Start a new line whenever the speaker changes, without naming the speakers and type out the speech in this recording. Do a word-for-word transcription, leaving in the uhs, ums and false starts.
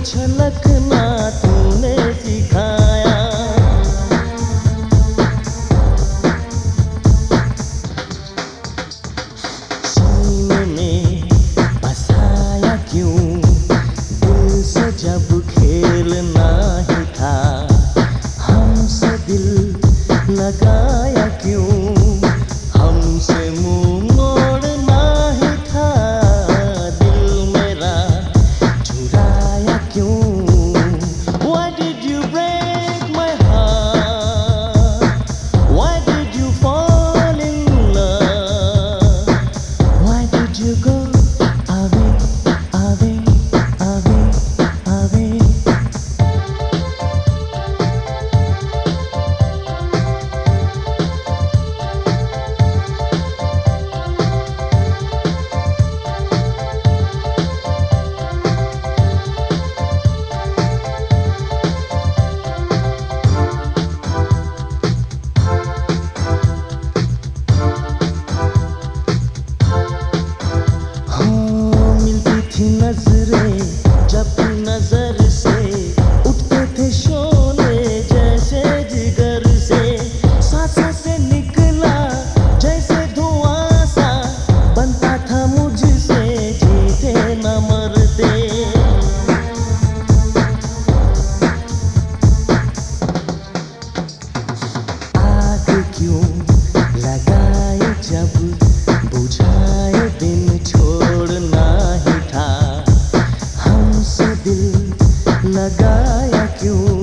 छलकना तूने सिखाया। सीने में बसाया क्यों, दिल से जब खेलना ही था, हमसे दिल लगाया क्यों, हमसे मुंह मोड़ना ही था, दिल मेरा चुराया क्यों। Why did you break my heart? Why did you fall in love? Why did you go away, away, away, away? नजरें जब नजर से उठते थे शोले जैसे जिगर से, सांसों से निकला जैसे धुआं सा, बनता था मुझसे जीते न मरते। आग क्यों लगाए जब बुझाए दिन छोड़ना ही था, हमसे दिल लगाया क्यों।